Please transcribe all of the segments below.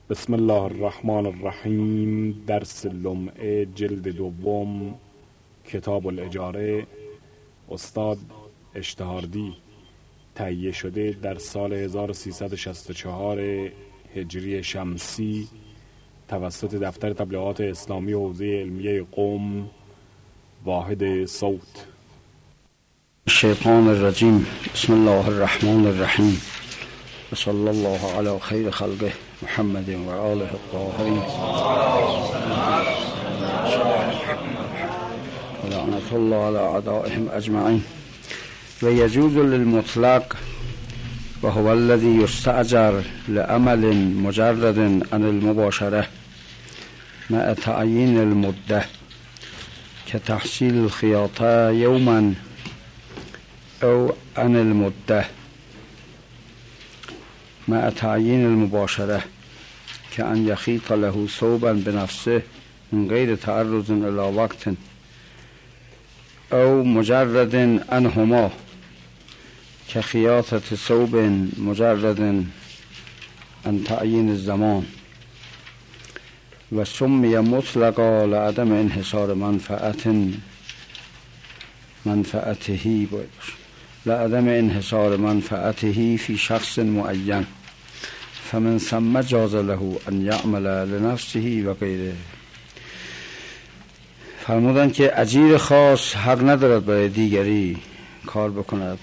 بسم الله الرحمن الرحیم. درس لمعه جلد دوم، کتاب الاجاره، استاد اشتهاردی، تهیه شده در سال 1364 هجری شمسی توسط دفتر تبلیغات اسلامی حوزه علمیه قم، واحد صوت. الشیطان الرجیم. بسم الله الرحمن الرحیم و صلی الله علی خیر خلقه محمد و آله الطاهرین و لعنت الله علی اعدائهم اجمعین. و یجوز للمطلق و هو الذی یستأجر لعمل مجرد عن المباشره مع تعیین المده كتحصيل الخياطة يوما أو عن المدة مع تعيين المباشرة كأن يخيط له ثوبا بنفسه من غير تعرض إلى وقت أو مجرد عنهما كخياطة ثوب مجرد عن تعيين الزمان. و سمی مطلقا لعدم انحصار منفعته لعدم انحصار منفعته فی شخص معین فمن ثم جاز له ان یعمل لنفسه و غیره. فرمودند که اجیر خاص حق ندارد برای دیگری کار بکند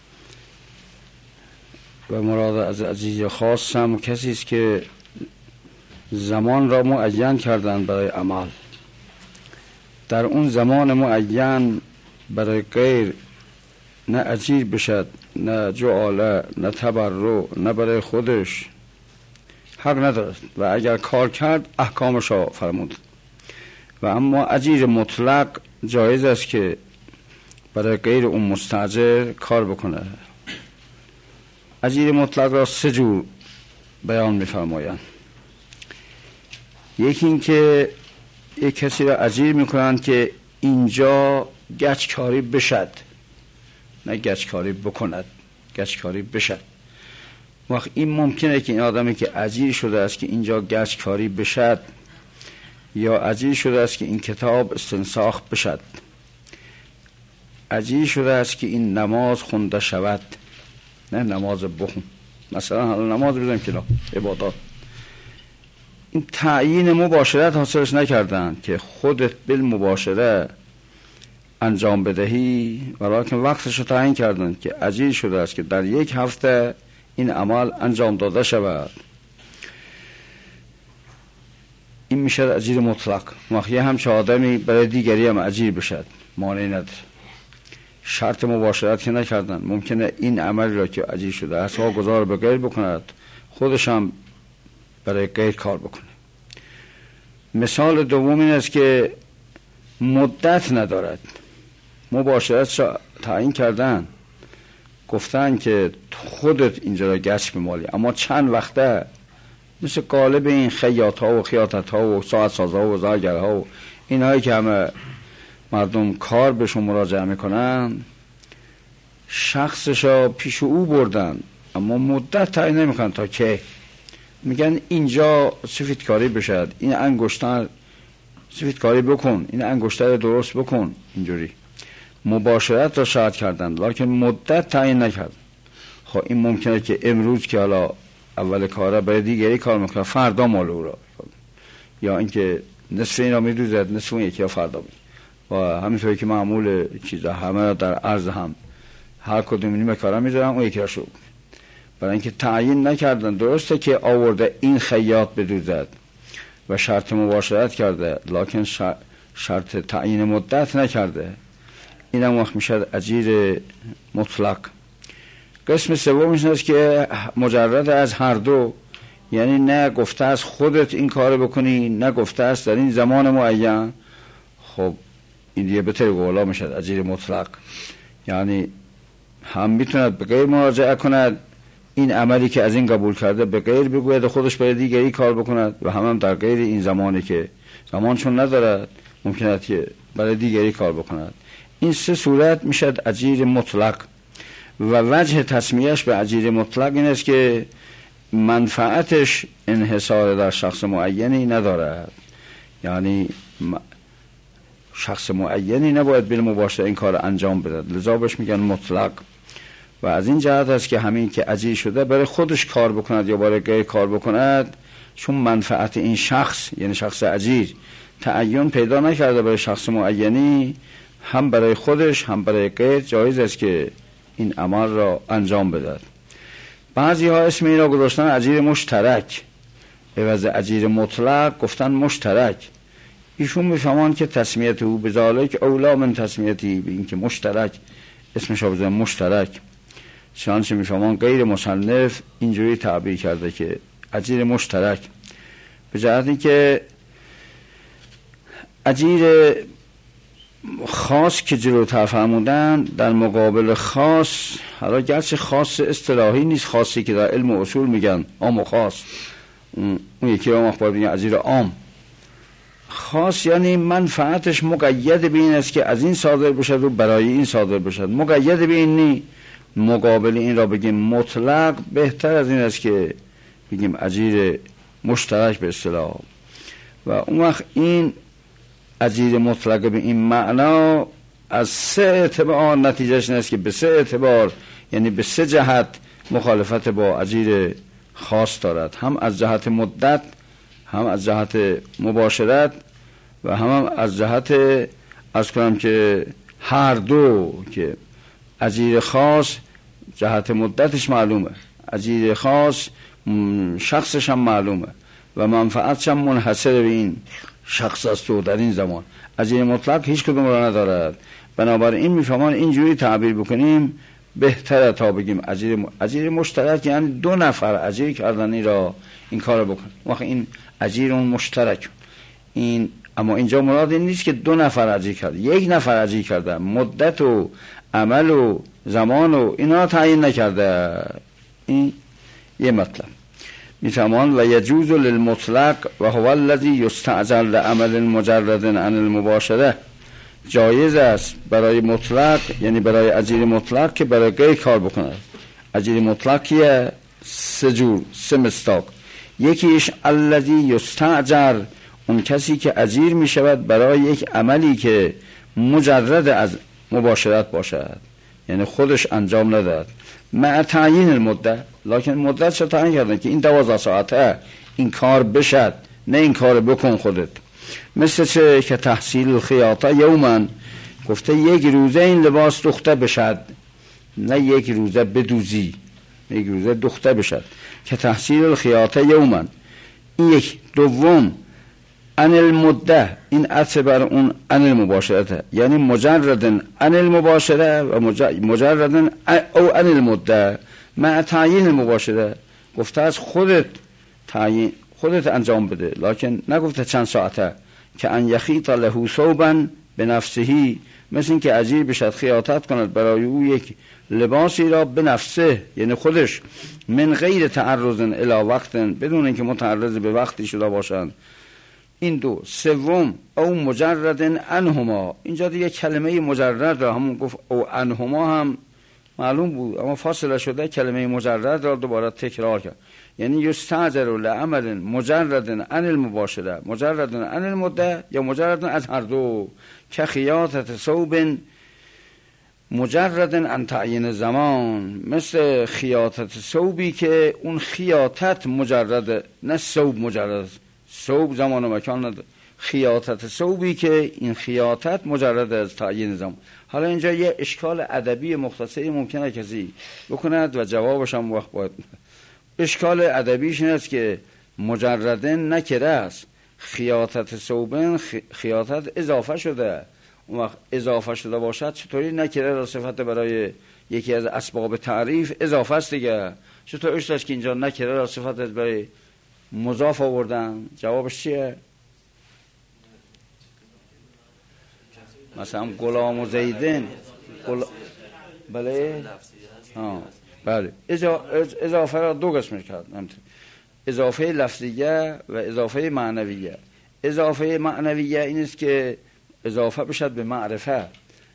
و مراد از اجیر خاص هم کسی است که زمان را معین کردن برای عمل، در اون زمان معین برای غیر نه اجیر بشد، نه جعاله، نه تبرع، نه برای خودش، حق ندارد و اگر کار کرد احکامش را فرمود. و اما اجیر مطلق جایز است که برای غیر اون مستاجر کار بکنه. اجیر مطلق را سه جور بیان می‌فرمایند. یکی این که یک کسی را اجیر میکنن که اینجا گچکاری بشد، نه گچکاری بکند، گچکاری بشد. وقت این ممکنه که این آدمی که اجیر شده است که اینجا گچکاری بشد، یا اجیر شده است که این کتاب استنساخ بشد، اجیر شده است که این نماز خونده شود، نه نماز بخون، مثلا حالا نماز بزنیم که عبادات. این تعیین مباشرت حاصلش نکردن که خودت بالمباشره انجام بدهی، ولیکن وقتش رو تعیین کردن که اجیر شده است که در یک هفته این عمل انجام داده شود. این میشه اجیر مطلق. وقتی همچه آدمی برای دیگری هم اجیر بشد مانعی نداره، شرط مباشرت که نکردن. ممکنه این عمل را که اجیر شده است ها گذار به غیر بکند، خودش هم برای غیر کار بکنه. مثال دوم این است که مدت ندارد، مباشرت را تعیین کردن، گفتن که خودت اینجا را گچ بمالی، اما چند وقته، مثل قالب این خیاط ها و خیاطت ها و ساعت ساز ها و زرگر ها و این هایی که همه مردم کار بهشون مراجعه میکنن، شخصش را پیش او بردن اما مدت تعیین نمیکنن تا که میگن اینجا سفیدکاری بشد، این انگشتر سفیدکاری بکن، این انگشتر درست بکن. اینجوری مباشرت را شرط کردند لکن مدت تعیین نکردند. خب این ممکنه که امروز که حالا اول کاره برای دیگری کار میکنه، فردا مال او را، یا اینکه نصف این را میدوزد، نصف اون یکی را فردا میدوزد. و همینطوری که معمول چیزا همه در عرض هم هر کدوم نیمه کاره میذارن، اون یکی را شروع. برای اینکه تعیین نکردن. درسته که آورده این خیاط بدوزد و شرط مباشرت کرده لکن شرط تعیین مدت نکرده، این هم وقت میشه اجیر مطلق. قسم سومش است که مجرد از هر دو، یعنی نه گفته است خودت این کار بکنی، نه گفته است در این زمان معین. خب این دیگه به طور قولا میشه اجیر مطلق، یعنی هم میتوند به غیر مراجعه کند، این عملی که از این قبول کرده به غیر بگوید، خودش برای دیگری کار بکند، و هم در غیر این زمانی که زمان چون ندارد ممکنه که برای دیگری کار بکند. این سه صورت میشد اجیر مطلق. و وجه تسمیهش به اجیر مطلق این است که منفعتش انحصار در شخص معینی ندارد، یعنی شخص معینی نباید بالمباشر این کار انجام بده، لذا بهش میگن مطلق. و از این جهت است که همین که اجیر شده برای خودش کار بکند یا برای غیر کار بکند، چون منفعت این شخص یعنی شخص اجیر تعین پیدا نکرده برای شخص معینی، هم برای خودش هم برای غیر جایز است که این عمل را انجام بدهد. بعضی ها اسم این را گذاشتن اجیر مشترک، عوض اجیر مطلق گفتن مشترک. ایشون میفهمان که تسمیت او بذالک اولا من تسمیتی، به این که مشترک اسمش را بزن مشترک. چنانچه میفهمان غیر مصنف اینجوری تعبیر کرده که اجیر مشترک، به جهت این که اجیر خاص که جلوتر فرمودن در مقابل خاص، حالا گرچه خاص اصطلاحی نیست، خاصی که در علم و اصول میگن عام و خاص، اون یکی را مخبر میگن اجیر عام. خاص یعنی منفعتش مقید به این است که از این صادر بشد و برای این صادر بشد، مقید به این نی. مقابل این را بگیم مطلق بهتر از این است که بگیم اجیر مشترک به اصطلاح. و اون وقت این اجیر مطلق به این معنا از سه اعتبار نتیجهش این است که به سه اعتبار یعنی به سه جهت مخالفت با اجیر خاص دارد، هم از جهت مدت، هم از جهت مباشرت و هم از جهت از کنم که هر دو، که اجیر خاص جهت مدتش معلومه، اجیر خاص شخصش هم معلومه و منفعتش هم منحصر به این شخص است و در این زمان. اجیر مطلق هیچ کدوم را ندارد. بنابراین میفهمان اینجوری تعبیر بکنیم بهتره تا بگیم اجیر مشترک، یعنی دو نفر اجیر کردنی را این کار رو بکن. وقت این اجیر مشترک این، اما اینجا مراد این نیست که دو نفر اجیر کرده، یک نفر اجیر کرده، مدت و عمل و زمان و اینا تعیین نکرده. این یه مطلب میفهمان. و یجوز للمطلق و هو الذی یستعجل لعمل مجرد عن المباشره، جایز است برای مطلق یعنی برای اجیر مطلق که برای غیر کار بکنه. اجیر مطلقیه سه جور، سه مصداق. یکیش الذی یستعجل، اون کسی که اجیر می شود برای یک عملی که مجرد از مباشرت باشد، یعنی خودش انجام ندهد، مع تعیین المده، لکن مدت شو تعیین کردن که این 12 ساعته این کار بشد، نه این کار بکن خودت. مثل چه که تحصیل الخیاطه یومن، گفته یک روزه این لباس دخته بشد، نه یک روزه بدوزی، یک روزه دخته بشد. که تحصیل الخیاطه یومن این یک. دوم ان المده، این عطف بر اون ان المباشرته، یعنی مجرد ان المباشره و مجرد او ان المده مع تعیین المباشره. گفته از خودت تعیین، خودت انجام بده، لکن نگفته چند ساعته. که ان یخیط له ثوبا بنفسه، مثل این که اجیر بشد خیاطت کند برای او یک لباسی را به نفسه، یعنی خودش، من غیر تعرض الی وقت، بدون اینکه متعرض به وقتی شده باشند. این دو. سوم او مجرد انهما، اینجا دیگه کلمه مجرد را همون گفت او انهما هم معلوم بود، اما فاصله شده کلمه مجرد را دوباره تکرار کرد. یعنی یستعجل لعمل مجرد عن المباشره مجرد عن المده یا مجرد از هر دو. که خیاطت ثوب مجرد عن تعیین زمان، مثل خیاطت ثوبی که اون خیاطت مجرد، نه ثوب مجرد، ثوب زمان و مکان نداره. خیاطت ثوبی که این خیاطت مجرد از تعیین زمان. حالا اینجا یه اشکال ادبی مختصری ممکنه کسی بکند و جوابش هم وقت باید. اشکال ادبیش این است که مجردن نکره است، خیاطت ثوبن خیاطت اضافه شده. اون وقت اضافه شده باشد چطوری نکره را صفت برای یکی از اسباب تعریف اضافه است دیگه؟ چطور است که اینجا نکره را صفت برای مضاف آوردن؟ جوابش چیه؟ مثلا غلام و زیدن بله بله اضافه را دو قسمش کرد، اضافه لفظیه و اضافه معنویه. اضافه معنویه این است که اضافه بشد به معرفه.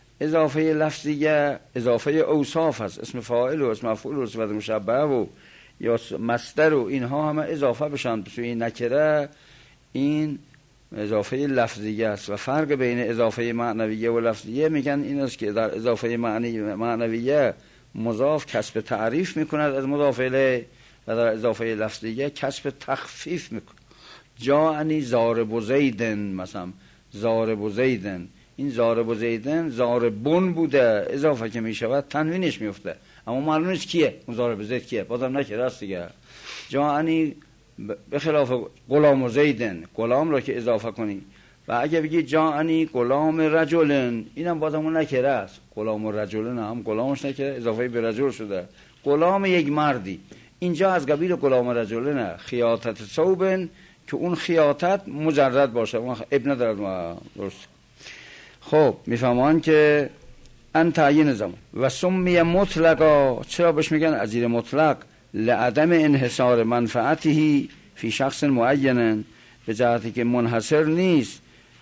اضافه لفظیه اضافه اوصاف است، اسم فاعل و اسم مفعول و صفت مشبهه و یا مصدر و اینها همه اضافه بشن به سوی نکره، این اضافه لفظیه است. و فرق بین اضافه معنویه و لفظیه میگن این است که در اضافه معنویه مضاف کسب تعریف میکند از مضاف الیه و در اضافه لفظیه کسب تخفیف میکند. جاءنی ضارب زیدن، مثلا ضارب زیدن، این ضارب زیدن ضاربون بوده، اضافه که میشود تنوینش میفته، اما معلوم نیست کیه اون ضارب زید کیه، بازم نکره است دیگه. جاءنی به خلاف غلام زیدن، غلام را که اضافه کنی، و اگه بگی جاءنی غلام رجلن، اینم بازم اون نکره است. غلام رجلن هم غلامش نکره، اضافه به رجل شده، غلام یک مردی. اینجا از قبیل غلام رجلن خیاطت ثوبن که اون خیاطت مجرد باشه، اون ابن ندارد. درست. خب میفهمان که ان تعیین زمان و سمی مطلقا، چرا بهش میگن اجیر مطلق؟ لعدم انحصار منفعته فی شخص معین، به جهتی که منحصر نیست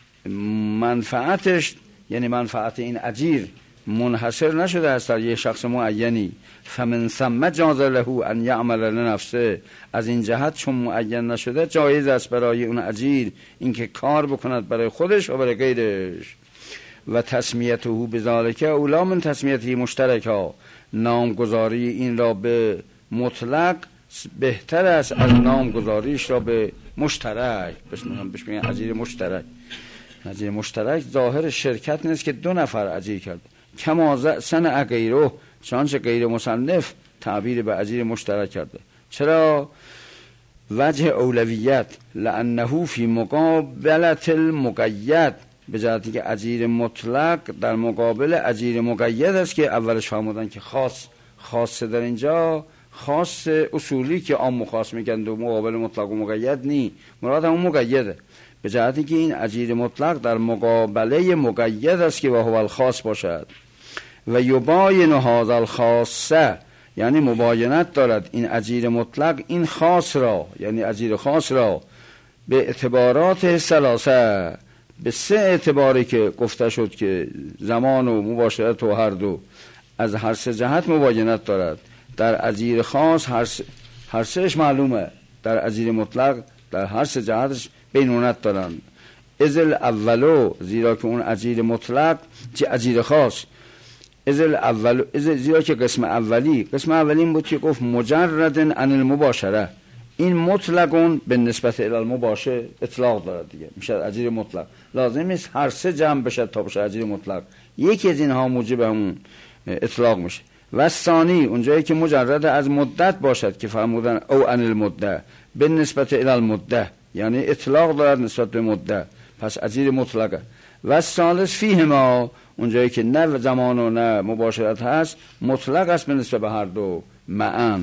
منفعتش، یعنی منفعت این اجیر منحصر نشده است در یک شخص معینی. فمن ثم جاز له ان یعمل لنفسه، از این جهت چون معین نشده جایز است برای اون اجیر اینکه کار بکند برای خودش و برای غیرش. و تسمیته بذالک اولا من تسمیته مشترکا، نامگذاری این را به مطلق بهتر است از نامگذاریش را به مشترک. بهش میگن اجیر مشترک. اجیر مشترک ظاهر شرکت نیست که دو نفر اجیر کرد، کما صنع غیره، چنانچه غیر مصنف تعبیر به اجیر مشترک کرده. چرا؟ وجه اولویت، لانه فی مقابلت المقید، به جهتی که اجیر مطلق در مقابل اجیر مقید است که اولش فرمودن که خاص در اینجا خاص اصولی که عام و خاص میگن و مقابل مطلق و مقید نی، مراد همون مقیده. به جهتی که این اجیر مطلق در مقابله مقید است که با هو الخاص باشد. و یباین هذا الخاصه، یعنی مباینت دارد این اجیر مطلق این خاص را، یعنی اجیر خاص را به اعتبارات ثلاثه، به سه اعتباری که گفته شد که زمان و مباشرت و هر دو از هر سه جهت مباینت دارد. در اجیر خاص هر سهش معلومه، در اجیر مطلق در هر سه جهتش بینونت دارند. ازل اولو، زیرا که اون اجیر مطلق چه اجیر خاص، ازل اولو زیرا که قسم اولی این بود که گفت مجردن عن المباشره، این مطلقون به نسبت الی المباشر اطلاق دارد دیگه، میشه اجیر مطلق. لازم نیست هر سه جمع بشه تا بشه اجیر مطلق، یکی از اینها موجب همون اطلاق میشه. و ثانی اونجایی که مجرد از مدت باشد که فرمودن او عن المده به نسبت الی المده، یعنی اطلاق دارد نسبت به مده، پس اجیر مطلقه. و ثالث فیهما، اونجایی که نه زمان و نه مباشرت هست مطلق است به نسبت به هر دو معا.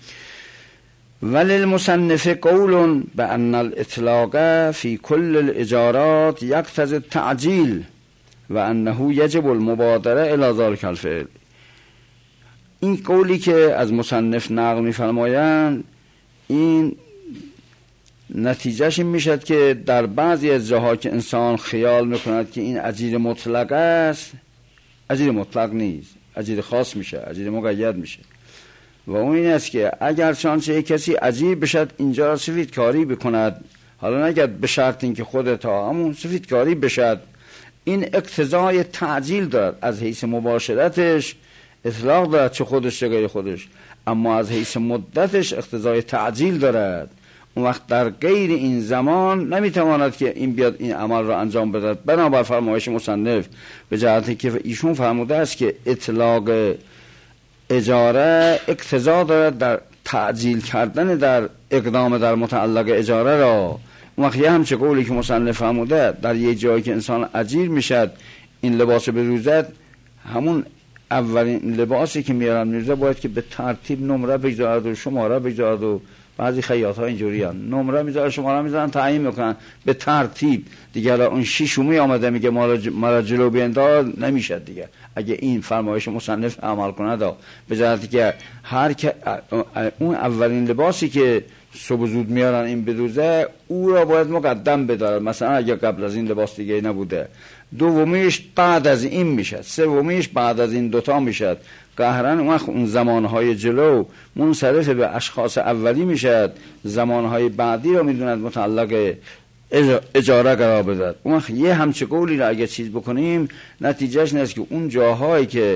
وللمصنف قول بأن الاطلاق في كل الاجارات يقتضي التعجيل و انه یجب المبادره الى ذلك الفعل. این قولی که از مصنف نقل می‌فرمایند این نتیجهش این میشد که در بعضی از جاها که انسان خیال میکند که این اجیر مطلق است، اجیر مطلق نیست، اجیر خاص میشه، اجیر مقید میشه. و اون این است که اگر چانچه کسی اجیر بشد اینجا را سفیدکاری بکند، حالا نگرد به شرط این که خودت همون سفیدکاری بشد، این اقتضای تعجیل دارد. از حیث مباشرتش اطلاق دارد چه خودش چه غیر خودش، اما از حیث مدتش اقتضای تعجیل دارد. اون وقت در غیر این زمان نمیتواند که این بیاد این عمل را انجام بدهد. بنابر فرمایش مصنف به جهتی که ایشون فرموده است که اطلاق اجاره اقتضا دارد در تعجیل کردن در اقدام در متعلق اجاره را. اون وقت همچه قولی که مصنف فرموده در یه جایی که انسان اجیر میشد این لباس بروزد، همون اولین لباسی که میارن میروزه باید که به ترتیب نمره بگذارد و شماره بگذارد و بعضی خیاط ها اینجوری هم نمره میذارن شماره میذارن تعیین میکنن به ترتیب دیگه. اون شیشومی آمده میگه مرا جلو بینداز نمیشد دیگه اگه این فرمایش مصنف عمل کنه دا، به جهتی که هر که اون اولین لباسی که صبح زود میارن این بدوزه او را باید مقدم بدارد. مثلا اگه قبل از این لباس دیگه نبوده، دومیش بعد از این میشد، سومیش بعد از این دوتا میشد، قهرن اون زمانهای جلو منصرف به اشخاص اولی میشد، زمانهای بعدی رو میدوند متعلق اجاره قرار بدهد. اون یه همچه قولی رو اگه چیز بکنیم نتیجهش نیست که اون جاهایی که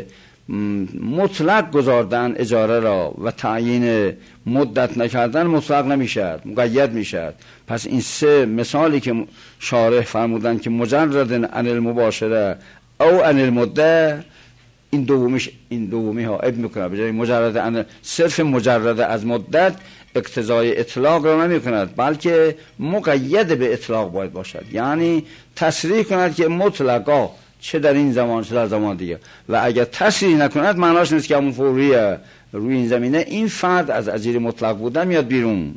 مطلق گذاردن اجاره را و تعیین مدت نکردن مطلق نمیشد، مقید میشد. پس این سه مثالی که شارح فرمودن که مجرد عن المباشره او عن المده، این دومی ها ابن میکنه به جای مجرد عن، صرف مجرد از مدت اقتضای اطلاق را نمی کند، بلکه مقید به اطلاق باید باشد، یعنی تصریح کند که مطلقا چه در این زمان چه در زمان دیگه. و اگر تصریح نکند معناش نیست که همون فوریه روی این زمینه این فرد از اجیر مطلق بودن میاد بیرون.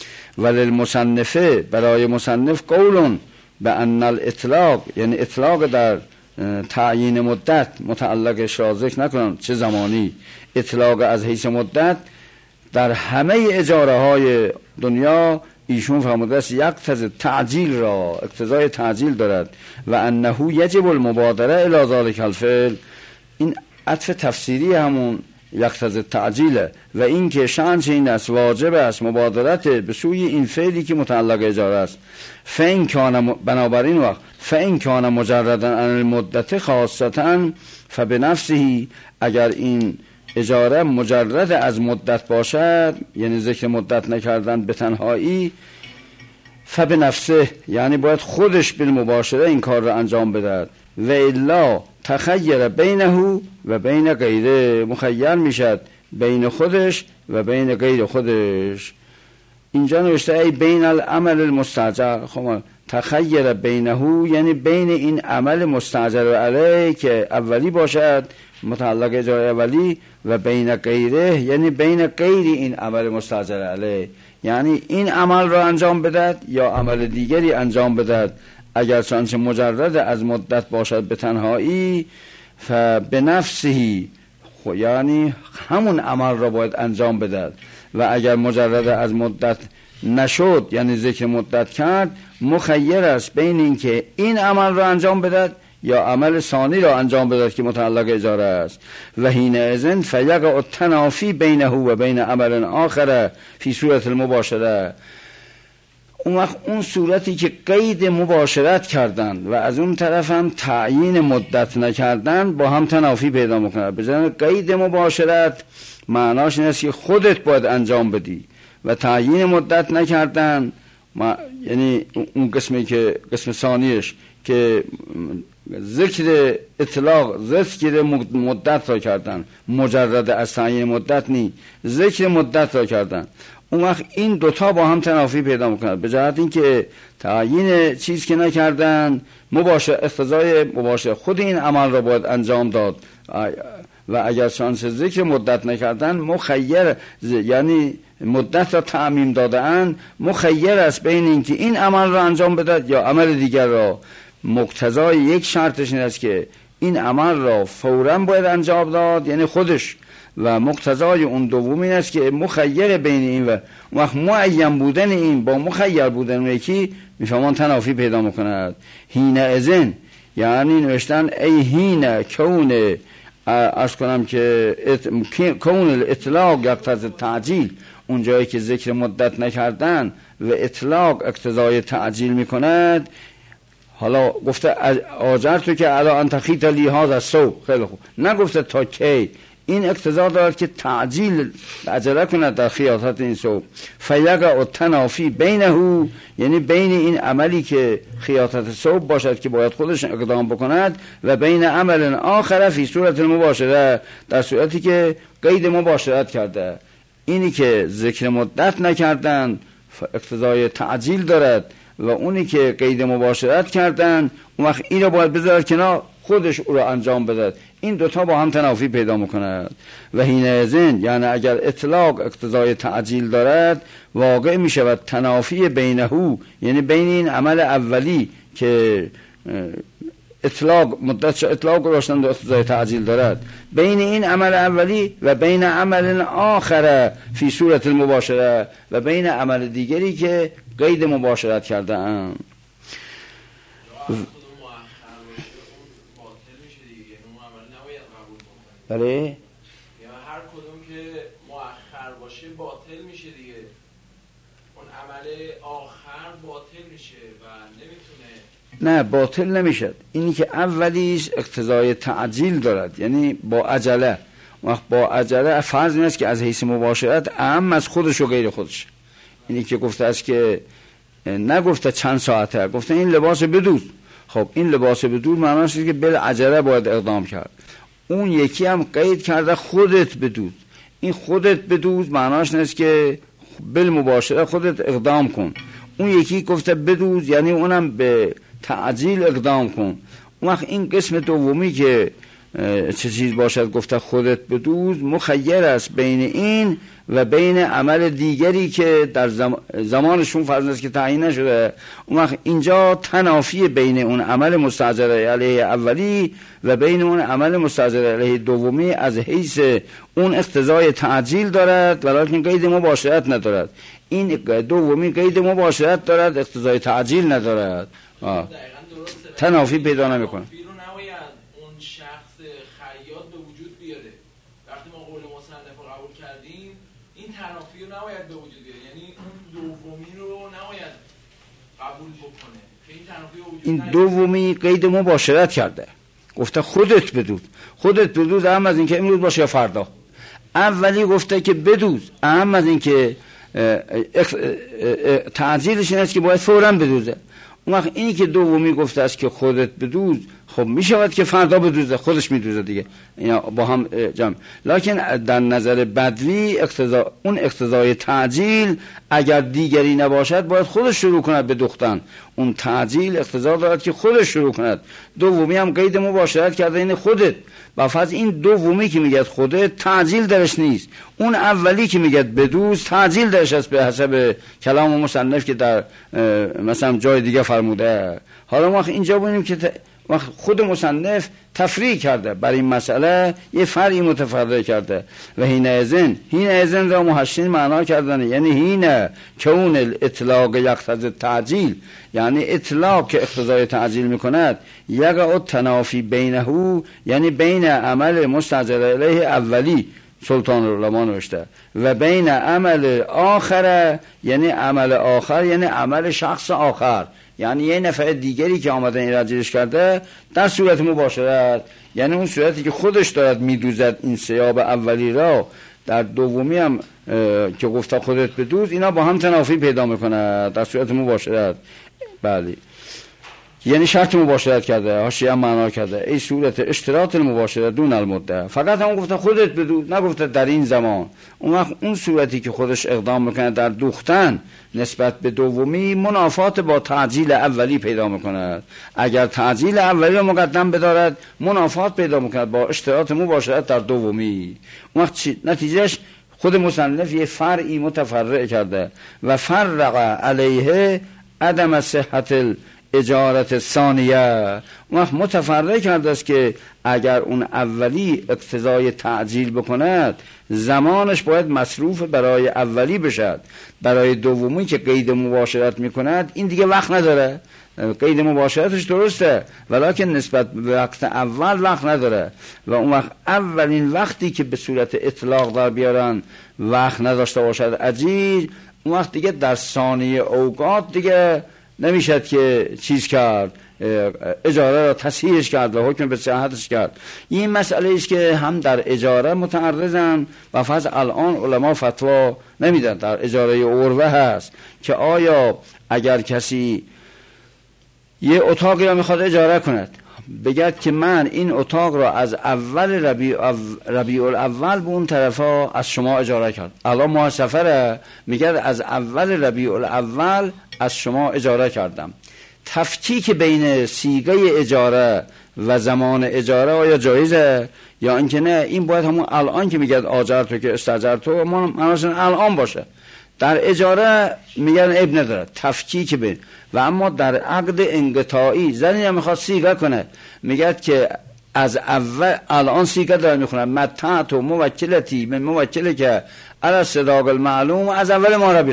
وللمصنفه، برای مصنف قولون به ان الاطلاق، یعنی اطلاق در تعیین مدت متعلقش را ذکر نکنم چه زمانی، اطلاق از حیث مدت در همه اجاره های دنیا ایشون فرموده است یقتضی تعجیل را، اقتضای تعجیل دارد. و انه یجب المبادره الی ذلک الفعل، این عطف تفسیری همون یقتضی تعجیله و این که شأنش این است واجب است مبادرت به سوی این فعلی که متعلق اجاره است. فین کان، بنابراین وقت فین کان مجردا عن المدت خاصتا فبنفسه، اگر این اجاره مجرد از مدت باشد، یعنی ذکر مدت نکردن به تنهایی، فبنفسه یعنی باید خودش بالمباشره این کار را انجام بدهد. و الا تخیر بینه و بین غیره، مخیر میشد بین خودش و بین غیر خودش. اینجا نوشته ای بین العمل المستعجل، خب تخیر بینه یعنی بین این عمل مستعجل علیه که اولی باشد متعلق اجاره اولی، و بین غیره یعنی بین غیر این عمل مستعجل علیه، یعنی این عمل را انجام بدهد یا عمل دیگری انجام بدهد. اگر چنانچه مجرد از مدت باشد به تنهایی، فبنفسه یعنی همون عمل را باید انجام بدهد. و اگر مجرد از مدت نشد یعنی ذکر مدت کرد، مخیر است بین این که این عمل را انجام بدهد یا عمل ثانی را انجام بدهد که متعلق اجاره است. و حینئذ فیقع التنافی بینه و بین عمل آخر فی صورت المباشره، اون وقت اون صورتی که قید مباشرت کردن و از اون طرف هم تعیین مدت نکردن با هم تنافی پیدا میکنه. بجای قید مباشرت معناش این است که خودت باید انجام بدی و تعیین مدت نکردن یعنی اون قسمی که قسم ثانیش که ذکر اطلاق، ذکر مدت را کردن، مجرد از تعیین مدت نی، ذکر مدت را کردن، اون وقت این دوتا با هم تنافی پیدا میکنن. به جهت این که تعیین چیز که نکردن مباشر، اقتضای مباشر خود این عمل را باید انجام داد، و اگر شانس ذکر مدت نکردن مخیر، یعنی مدت را تعمیم دادن، مخیر است بین این که این عمل را انجام بدهد یا عمل دیگر را. مقتضای یک شرطش این است که این عمل را فوراً باید انجام داد یعنی خودش، و مقتضای اون دوم این است که مخیر بین این و وقت معین بودن این با مخیر بودن اون یکی میفهمان تنافی پیدا میکند. حین ازن یعنی نوشتن ای حین کون، ارز کنم که کون الاطلاق یقتضی تعجیل، اون جایی که ذکر مدت نکردن و اطلاق اقتضای تعجیل میکند. حالا گفته آجر تو که علا انتخیت لی هذا الصوب، خیلی خوب، نگفته تا کی، این اقتضا دارد که تعجیل عجله کند در خیاطت این صوب. فیقع التنافی بینه یعنی بین این عملی که خیاطت صوب باشد که باید خودش اقدام بکند و بین عمل آخر فی صورت المباشره، در صورتی که قید مباشرت کرده. اینی که ذکر مدت نکردن اقتضای تعجیل دارد و اونی که قید مباشرت کردن اون وقت این رو باید بذارد کنار، خودش او رو انجام بده. این دوتا با هم تنافی پیدا میکند. و حینئذ یعنی اگر اطلاق اقتضای تعجیل دارد واقع میشود تنافی بینهو، یعنی بین این عمل اولی که اطلاق مدت اطلاق داشتن اقتضای تعجیل دارد، بین این عمل اولی و بین عمل آخر فی صورت المباشره، و بین عمل دیگری که قید مباشرت کرده ام. بله کدوم که مؤخر باشه باطل میشه دیگه، اون عمل آخر باطل میشه و نمیتونه. نه باطل نمیشد. اینی که اولیش اقتضای تعجیل دارد، یعنی با عجله. وقت با عجله فرض نیست که از حیث مباشرت اهم از خودش و غیر خودش. اینی که گفته است که نگفته چند ساعته، گفته این لباس بدوز. خب این لباس بدوز معناش اینه که بالعجله باید اقدام کرد. اون یکی هم قید کرده خودت بدوز. این خودت بدوز معناش نیست که بالمباشره خودت اقدام کن. اون یکی گفته بدوز یعنی اونم به تعجیل اقدام کن. اون وقت این قسم دومی که چه چیز باشد گفته خودت بدوز، مخیر است بین این و بین عمل دیگری که در زمانشون فرض است که تعیین نشده. اون وقت اینجا تنافی بین اون عمل مستأجر علیه اولی و بین اون عمل مستأجر علیه دومی از حیث اون اقتضای تعجیل دارد، ولیکن قید مباشرت ندارد. این دومی قید مباشرت دارد، اقتضای تعجیل ندارد. تنافی پیدا نمیکنه. تنافی رو نباید به وجود بیاره، یعنی اون دومی رو نباید قبول بکنه که این تنافی به وجود این دومی قید مباشرت کرده، گفته خودت بدوز. خودت بدوز اهم از این که امروز باشه یا فردا. اولی گفته که بدوز اهم از این که تعجیلش این است که باید فوراً بدوزه. اون وقت اینی که دومی گفته است که خودت بدوز، خب میشود که فردا بدوزه، خودش میدوزه دیگه، اینا با هم جمع. لکن در نظر بدوی اون اقتضای تعجیل اگر دیگری نباشد باید خودش شروع کند به دوختن. اون تعجیل اقتضا دارد که خودش شروع کند. دومی هم قید مباشرت کرده این خودت. و فرض این دومی که میگه خودت تعجیل درش نیست، اون اولی که میگه بدوز تعجیل درش است به حسب کلام مصنف که در مثلا جای دیگه فرموده. حالا ما اینجا ببینیم که خود مصنف تفریع کرده بر این مسئله، یه فرعی متفرع کرده. و هینئذن را محشین معنا کردن، یعنی هینه کون الاطلاق یقتضی تعجیل، یعنی اطلاق که اقتضای تعجیل میکند، یقع تنافی بینه، یعنی بین عمل مستأجر علیه اولی سلطان العلماء نوشته و بین عمل آخره، یعنی عمل آخر یعنی عمل شخص آخر، یعنی یه نفع دیگری که آمده این رجلش کرده در صورت مباشرت، یعنی اون صورتی که خودش دارد میدوزد این ثیاب اولی را، در دومی هم که گفته خودت بدوز، اینا با هم تنافی پیدا میکنه در صورت مباشرت. بله، یعنی شرط مباشرت کرده، حاشیه هم معنا کرده ای صورت اشتراط المباشرت دون المده. فقط هم گفته خودت بدوز، نگفته در این زمان. اون وقت اون صورتی که خودش اقدام میکنه در دوختن نسبت به دومی منافات با تعجیل اولی پیدا میکند. اگر تعجیل اولی رو مقدم بدارد منافات پیدا میکند با اشتراط مباشرت در دومی. اون وقت نتیجهش خود مصنف یه فرعی متفرع کرده و فرق علیه عدم صحت اجارت ثانیه. اون وقت متفرع کرده است که اگر اون اولی اقتضای تعجیل بکند زمانش باید مصروف برای اولی بشد، برای دومی که قید مباشرت میکند این دیگه وقت نداره. قید مباشرتش درسته ولیکن نسبت به وقت اول وقت نداره و اون وقت اولین وقتی که به صورت اطلاق در بیارن وقت نداشته باشد عجیل، اون وقت دیگه در ثانیه اوقات دیگه نمیشد که چیز کرد، اجاره را تصحیحش کرد و حکم به صحتش کرد. این مسئله است که هم در اجاره متعرضن و فقط الان علما فتوا نمیدن. در اجاره عروه هست که آیا اگر کسی یه اتاقی را میخواد اجاره کند، بگد که من این اتاق را از اول ربیع الاول به اون طرفا از شما اجاره کرد، الان ما سفره، میگد از اول ربیع الاول از شما اجاره کردم. تفکیک بین صیغه اجاره و زمان اجاره آیا جایزه یا اینکه نه؟ این باید همون الان که میگد آجرتو که استاجرتو معناش الان باشه. در اجاره میگن عیب نداره تفکیک بین، و اما در عقد انقطاعی زنی هم میخواد صیغه کنه، میگد که از اول الان صیغه داره میخونه متعت و موکلتی من موکله که علی صداق المعلوم از اول ما ربی الاول،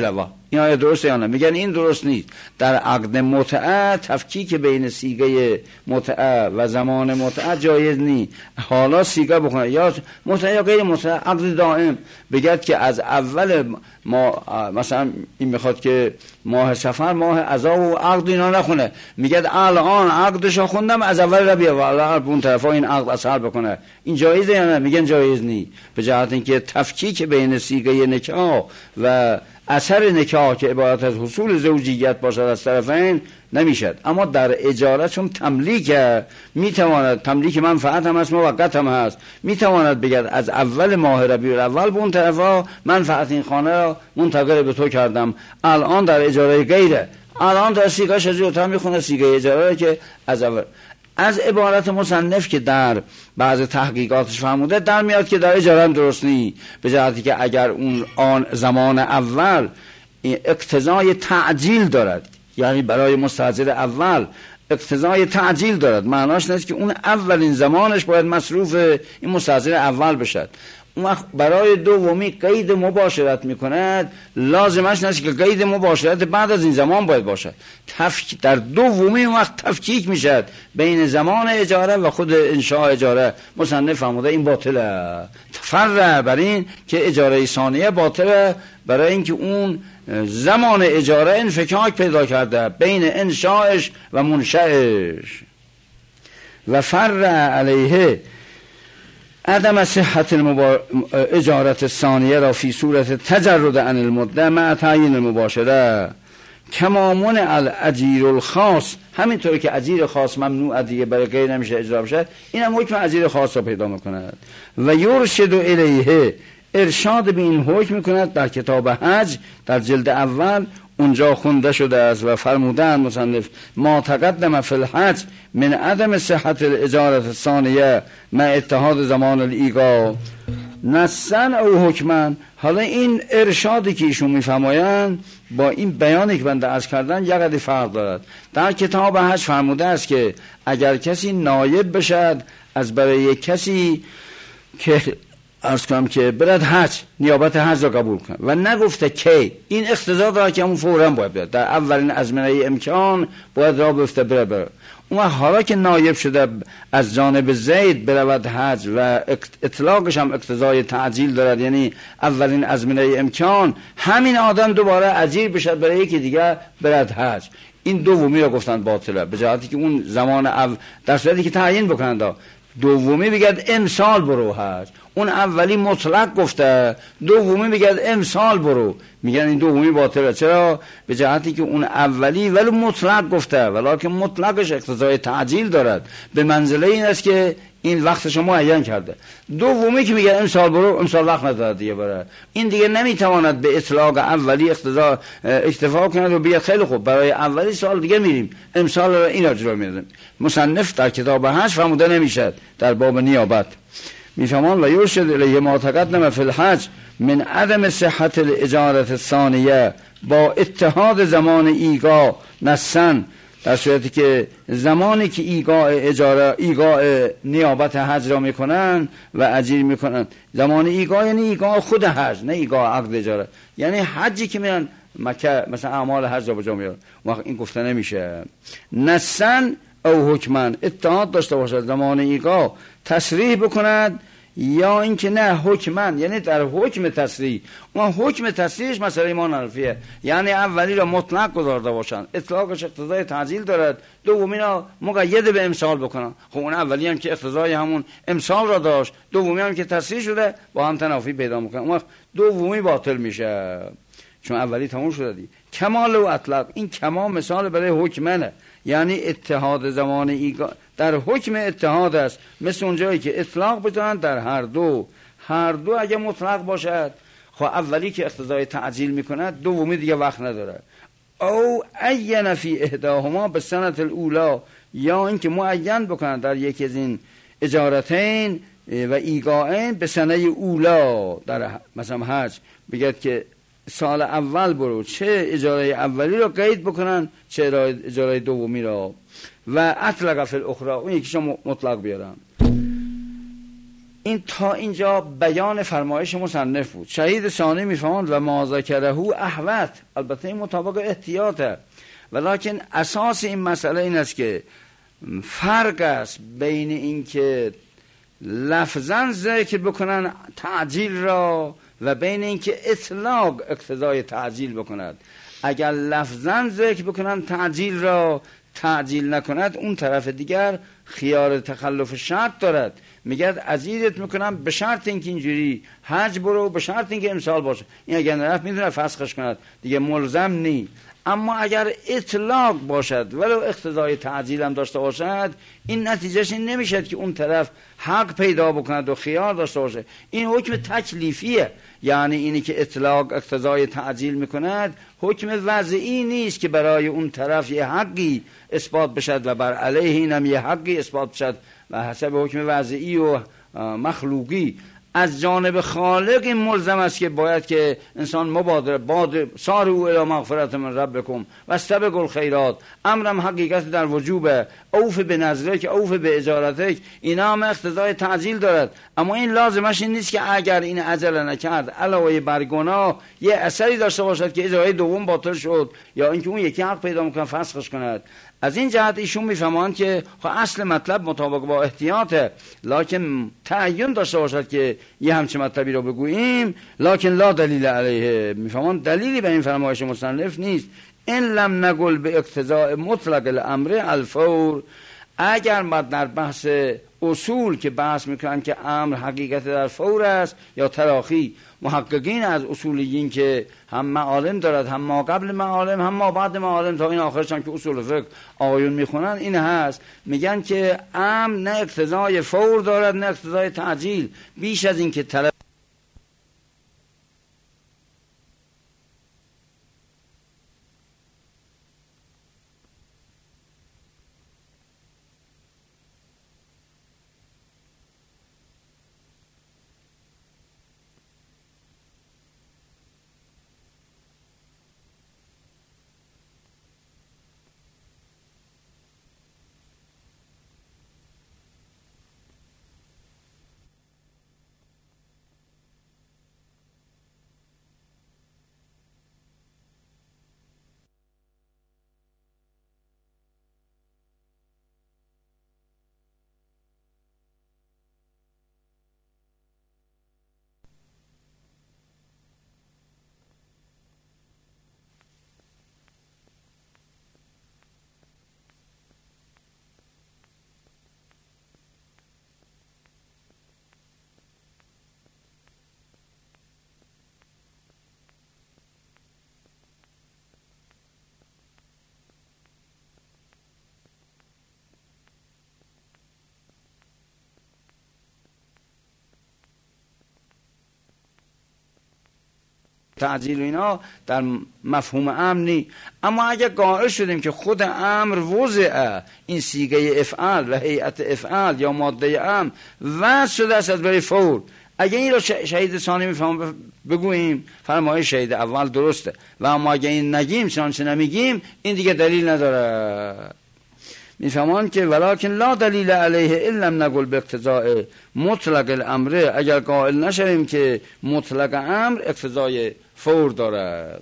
این آیا درسته یا نه؟ میگن این درست نیست. در عقد متعه تفکیک بین سیگه متعه و زمان متعه جایز نیست. حالا سیگه بکنه یا متعه یا غیر متعه، عقد دائم بگید که از اول ما مثلا این میخواد که ماه صفر ماه عذاب و عقد اینا نخونه، میگه الان عقدشو خوندم از اول را بیا و الان اون طرفا این عقد اثر بکنه، این جایزه یا نه؟ میگن جایز نیست، به جهت اینکه تفکیک بین سیگه نکاح و اثر نکاح که عبارت از حصول زوجیت باشد از طرفین نمیشد. اما در اجاره چون تملیک میتواند، تملیک منفعت هم هست موقت هم هست، میتواند بگد از اول ماه ربیع الاول به اون طرفا منفعت این خانه را منتقل به تو کردم. الان در اجاره غیره، الان در سیگه شجاعت میخونه سیگه اجاره که از اول. از عبارت مصنف که در بعض تحقیقاتش فرموده در میاد که در اجاره هم درست نیست، به جهتی که اگر اون آن زمان اول اقتضای تعجیل دارد، یعنی برای مستاجر اول اقتضای تعجیل دارد، معناش نیست که اون اولین زمانش باید مصروف این مستاجر اول بشد. اون وقت برای دومی قید مباشرت میکند، لازمش نیست که قید مباشرت بعد از این زمان باید باشد. در دومی اون وقت تفکیک میشد بین زمان اجاره و خود انشاء اجاره. مصنف فرموده این باطله، فرع بر این که اجاره ثانیه باطله، برای اینکه اون زمان اجاره انفکاک پیدا کرده بین انشاءش و منشأش. و فرع علیه عدم صحت اجارت ثانیه را فی صورت تجرد عن المده مع تعیین المباشره کما منع الاجیر الخاص، همینطور که اجیر خاص ممنوع دیگه برای غیر نمیشه اجرا بشه، این هم حکم اجیر خاص را پیدا میکند. و یرشد الیه، ارشاد به این حکم میکند در کتاب حج در جلد اول اونجا خونده شده است و فرمودن مصنف ما تقدم فی الحج من عدم صحت الاجارت الثانیه مع اتحاد زمان الایقاع نصا او حکما. حالا این ارشادی که ایشون میفرمایند با این بیانی که بنده عرض کردن یک قدر فرق دارد. در کتاب حج فرموده است که اگر کسی نایب بشد از برای کسی که عرض کنم که برد حج، نیابت حج را قبول کنه و نگفته که این اقتضا داره که همون فوراً باید بیاد، در اولین ازمنه امکان باید را بفته بره. اون حالا که نایب شده از جانب زید برود حج و اطلاقش هم اقتضای تعجیل دارد، یعنی اولین ازمنه امکان، همین آدم دوباره اجیر بشد برای یکی دیگه برد حج. این دومی را گفتن باطله، به جهتی که اون زمان در صورتی که تعیین بکنند. دومی بگد امسال برو حج، اون اولی مطلق گفته، دومی بگد امسال برو، میگن این دومی باطله. چرا؟ به جهتی که اون اولی ولی مطلق گفته ولیکن مطلقش اقتضای تعجیل دارد، به منزله این است که این وقتش معین کرده. دومی که میگه امسال برو، امسال وقت نداره دیگه برای این دیگه نمیتواند به اطلاق اولی اکتفا کند و بیاد خیلی خوب برای اولی سال دیگه میریم امسال این اجرا میدیم. مصنف در کتاب حج فرموده نمیشد در باب نیابت میفهمان و یرشد الیه ما تقدم فی الحج من عدم صحت الاجارت الثانیه با اتحاد زمان ایقاع نصا، در صورتی که زمانی که ایقاع نیابت حج را میکنن و اجیر میکنن، زمان ایقاع یعنی ایقاع خود حج، نه ایقاع عقد اجاره، یعنی حجی که میرن مکه مثلا اعمال حج را بجا میارن، وقت این گفته نمیشه. نصا او حکما، اتحاد داشته باشد زمان ایقاع تصریح بکند یا اینکه نه حکما، یعنی در حکم تصریح. اون حکم تصریحش مسئله ایمان حرفیه، یعنی اولی را مطلق گذارده باشن، اطلاقش اقتضای تعجیل دارد، دومی را مقید به امسال بکنن. خب اون اولی هم که اقتضای همون امسال را داشت، دومی هم که تصریح شده با هم تنافی پیدا میکنن، اون دومی باطل میشه چون اولی تموم شده دی. کمال و اطلاق، این کمال مثال برای حکمنه، یعنی اتحاد زمان ایقاع در حکم اتحاد است، مثل اونجایی که اطلاق بتونن در هر دو اگه مطلق باشد، خب اولی که اقتضای تعجیل میکند دومی دیگه وقت نداره. او عین فی احداهما به سنت الاولا، یا اینکه معین بکنن در یکی از این اجارتین و ایقاعین به سنه اولا، در مثلا حج بگید که سال اول برو، چه اجاره اولی را قید بکنن چه اجاره دومی را، و اطلق فی الاخرى، اون یکیشو مطلق بیارن. این تا اینجا بیان فرمایش مصنف بود. شهید ثانی میفهمند و ما ذکره احوط، البته این مطابق احتیاطه، ولیکن اساس این مسئله این است که فرق است بین این که لفظاً ذکر بکنن تعجیل را و بین این که اطلاق اقتضای تعجیل بکند. اگر لفظاً ذکر بکنن تعجیل را، تعجیل نکند، اون طرف دیگر خیار تخلف شرط دارد، میگه عزیزت میکنم به شرط اینکه اینجوری حج برو، به شرط اینکه امسال باشه. این اگر نرفت میتونه فسخش کند، دیگه ملزم نی. اما اگر اطلاق باشد ولو اقتضای تعجیل هم داشته باشد، این نتیجهش این نمیشد که اون طرف حق پیدا بکند و خیار داشته باشه. این حکم تکلیفیه، یعنی اینی که اطلاق اقتضای تعجیل میکند حکم وضعی نیست که برای اون طرف یه حقی اثبات بشد و بر علیه اینم یه حقی اثبات بشد و حسب حکم وضعی و مخلوقی. از جانب خالق این ملزم است که باید که انسان مبادر سارعوا الی مغفرة من ربکم واستبقوا الخیرات، امرم حقیقت در وجوبه، اوف به نظرک اوف به اجارتک، اینا هم اقتضای تعجیل دارد. اما این لازمش این نیست که اگر این عجله نکرد علاوه بر گناه یه اثری داشته باشد که اجاره دوم باطل شد یا اینکه اون یکی حق پیدا میکنه فسخش کند. از این جهت ایشون میفهمند که اصل مطلب مطابق با احتیاطه، لکن تعین داشته باشد که یه همچه مطلبی رو بگوییم، لکن لا دلیل علیه. میفهمند دلیلی به این فرمایش مصنف نیست. این لم نقل به اقتضاء مطلق الامر الفور. اگر ما در بحث اصول که بحث میکنن که امر حقیقت در فور است یا تراخی، محققین از اصولیین که هم معالم دارد، هم ما قبل معالم هم ما بعد معالم تا این آخرش هم که اصول فقه آیون میخونن، این هست میگن که امر نه اقتضای فور دارد نه اقتضای تعجیل، بیش از این که طلب تعجیل و اینا در مفهوم امر نی. اما اگه قائل شدیم که خود امر وضع، این صیغه افعال و هیئت افعال یا ماده امر وضع شده است از برای فور، اگه این رو شهید ثانی میفهم بگوییم فرمایش شهید اول درسته، و اما اگه این نگیم چنانچه نمیگیم این دیگه دلیل نداره. میفهمان که ولکن لا دلیل علیه الا لم نقل به اقتضاء مطلق الامر، اگر قائل نشویم که مطلق امر اقتضای فور دارد.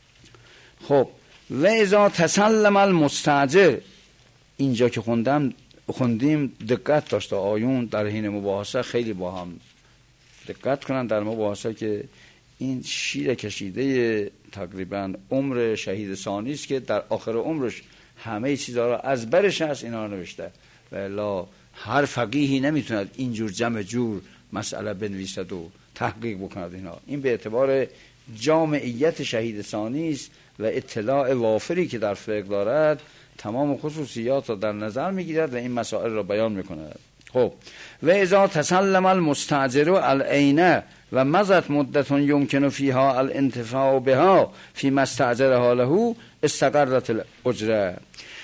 خب و اذا تسلم المستاجر، اینجا که خوندیم دقت داشته آیون در حین مباحثه خیلی با هم دقت کنن در مباحثه که این شیر کشیده تقریبا عمر شهید ثانی است که در آخر عمرش همه چیزها را از برش هست اینا رو نوشته، و الا هر فقیهی نمیتوند اینجور جمع جور مسئله بنویسد و تحقیق بکند اینا. این به اعتبار جامعیت شهید ثانی است و اطلاع وافری که در فقه دارد تمام خصوصیات را در نظر میگیرد و این مسائل را بیان میکند. خب و اذا تسلم المستاجر العین و مضت مدت یمکن فیها الانتفاع بها فی استاجرها له استقرت الاجره.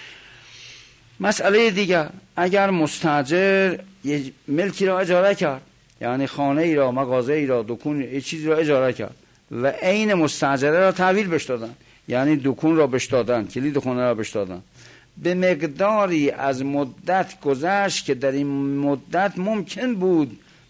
مسئله دیگر، اگر مستاجر یه ملکی را اجاره کرد، یعنی خانه ای را، مغازه ای را، دکون یه چیزی را اجاره کرد و عین مستاجره را تحویل بهش دادن، یعنی دکون را بهش دادن، کلید خانه را بهش دادن، به مقداری از مدت گذشت که در این مدت ممکن بود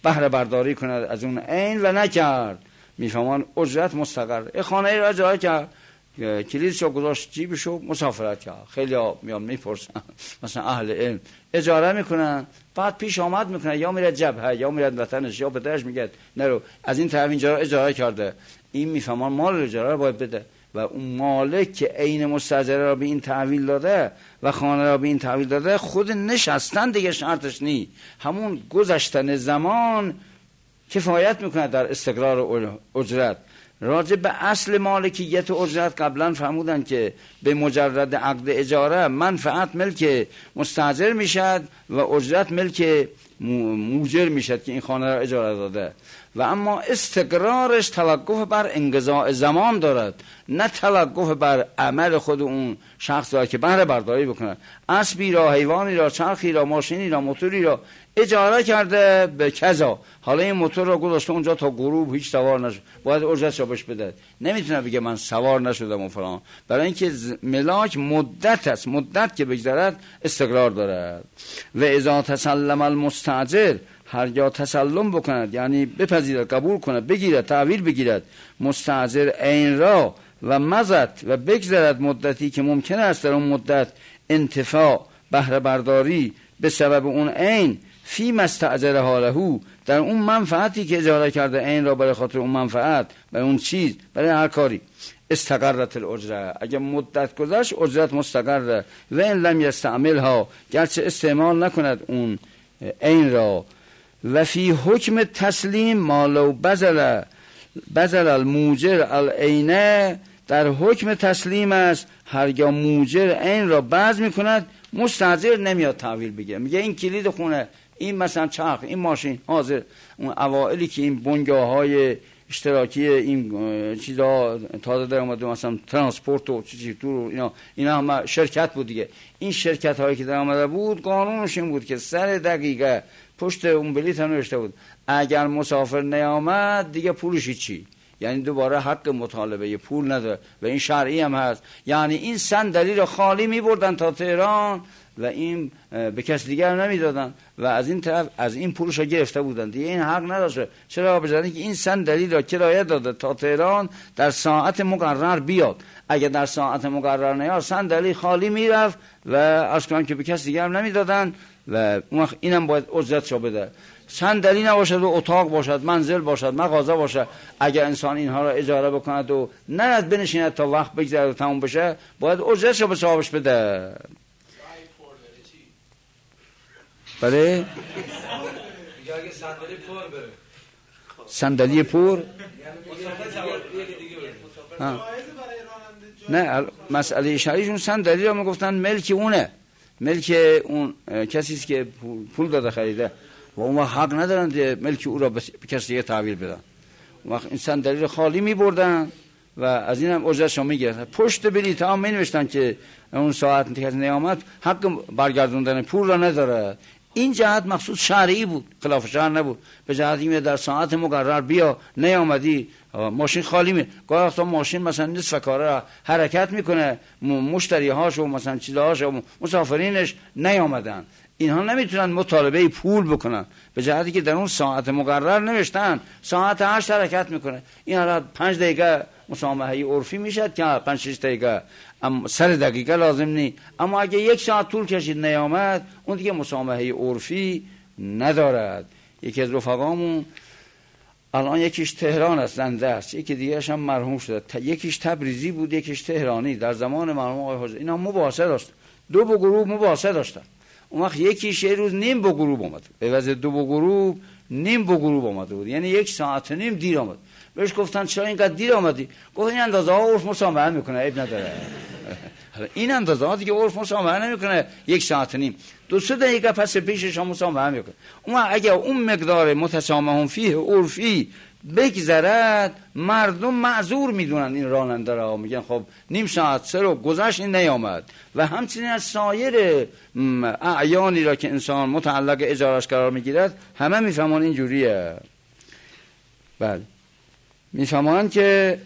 بهره برداری کند از اون عین و نکرد، میفهمان اجرت مستقر. خانه را اجاره کرد، کلیدشو گذاشت جیبشو، مسافرت کرد. خیلی ها میان میپرسن، مثلا اهل علم اجاره میکنن، بعد پیش آمد میکنن یا میره جبهه یا میره وطنش یا پدرش میگه نرو، از این طرف اینجا اجاره کرده، این میفهمان مال اجاره رو باید بده و اون مالک که عین مستاجره را به این تحویل داده و خانه را به این تحویل داده، خود نشستن دیگه شرطش نی، همون گذشتن زمان کفایت میکنه در استقرار اجرت. راجع به اصل مالکیت اجرت قبلا فرمودن که به مجرد عقد اجاره منفعت ملک مستاجر میشد و اجرت ملک موجر میشد که این خانه را اجاره داده، و اما استقرارش توقف بر انقضاء زمان دارد، نه توقف بر عمل خود اون شخص دارد که بهره برداری بکنه. اسبی را، حیوانی را، چرخی را، ماشینی را، موتوری را اجاره کرده به کذا، حالا این موتور را گذاشته اونجا تا غروب هیچ سوار نشد، باید اجرتش بهش بده، نمیتونه بگه من سوار نشدم و فلان، برای اینکه ملاک مدت است، مدت که بگذرد استقرار دارد. و اذا تسلم المستاجر، هرگاه تسلم بکند یعنی بپذیرد، قبول کند، بگیرد، تحویل بگیرد مستاجر عین را و مزد و بگذرد مدتی که ممکن است در اون مدت انتفاع بهره برداری به سبب اون عین، فی مستاجر حاله، در اون منفعتی که اجاره کرده عین را برای خاطر اون منفعت، برای اون چیز، برای هر کاری، استقرت الاجره، اگر مدت گذشت اجرت مستقره. و ان لم یستعملها، گرچه استعمال نکند اون عین را. و فی حکم تسلیم ما لو بذل الموجر العینه، در حکم تسلیم است هرگاه موجر عین را بذل میکند، مستاجر نمیاد تحویل بگیره، میگه این کلید خونه، این مثلا چرخ، این ماشین حاضر. اون اوائلی که این بنگاه‌های اشتراکی این چیزا تازه در اومده، مثلا ترانسپورت و چیزی تو اینا هم شرکت بود دیگه، این شرکت هایی که در اومده بود قانونش این بود که سر دقیقه پشت اون بلیط هم نوشته بود اگر مسافر نیامد دیگه پولش چی، یعنی دوباره حق مطالبه پول نداره و این شرعی هم هست. یعنی این صندلی رو خالی می‌بردن تا تهران و این به کس دیگر نمیدادن و از این طرف از این پولش رو گرفته بودن دیگه، این حق نداشته. چرا؟ بجای که این صندلی را کرایه داده تا تهران در ساعت مقرر بیاد، اگه در ساعت مقرر نیاد صندلی خالی میرفت و اصلا که به کس دیگر نمیدادن و اون وقت اینم باید اجرتش رو بده. صندلی نباشد و اتاق باشد، منزل باشد، مغازه باشد، اگر انسان اینها را اجاره بکند و نرد بنشیند تا وقت بگذره و تموم بشه، باید اجرتش رو به صاحبش بده. بله صندلی پر نه، مسئله شرعیشون صندلی را میگفتن ملک اونه، ملک اون کسی است که پول داده خریده و اون وقت حق ندارن ملک او را به کسی دیگه تحویل بدن. اون وقت این صندلی را خالی میبردن و از این هم اجرتش رو میگرفتن. پشت بلیط هم مینوشتن که اون ساعت کسی نیامد حق برگردوندن پول را نداره. این جهت مخصوص شرعی بود، خلاف شرع نبود. به جهت این در ساعت مقرر بیا، نیامدی ماشین خالی می، گاهی وقتا ماشین مثلا نصف کاره حرکت میکنه، مشتری هاش و مثلا چیزهاش و مسافرینش نیامدن، اینها نمیتونن مطالبه پول بکنن به جهتی که در اون ساعت مقرر نوشتن ساعت 8 حرکت میکنه. این حالا 5 دقیقه مسامحه عرفی میشد که 5-6 دقیقه سر دقیقه لازم نی، اما اگه 1 ساعت طول کشید نیامد اون دیگه مسامحه عرفی ندارد. یکی از رفقامون الان یکیش تهران است، زنده است، یکی دیگرش هم مرحوم شده، یکیش تبریزی بود یکیش تهرانی، در زمان مرحوم آقای حاجی اینا مباحثه داشت، 2 گروه مباحثه داشتن. اون وقت یکیش یه روز نیم با گروه اومد، به وضع 2 گروه نیم با گروه اومده بود، یعنی 1.5 ساعت دیر آمد. بهش گفتن چرا اینقدر دیر آمدی؟ گفت این اندازه ها عرف مسامحه میکنه، عیب نداره. این اندازه ها دیگه عرف مسامحه نمیکنه، 1.5 ساعت 2-3 دقیقه پس پیشش هم مسامحه میکنه. اون اگه اون مقدار متسامحون فیه عرفی بگذرد مردم معذور میدونن این راننده را، میگن خب نیم ساعت 3 رو گذشت این نیامد. و همچنین از سایر اعیانی را که انسان متعلق اجارش قرار میگیرد همه میفهمن این جوریه. بله میفهمن که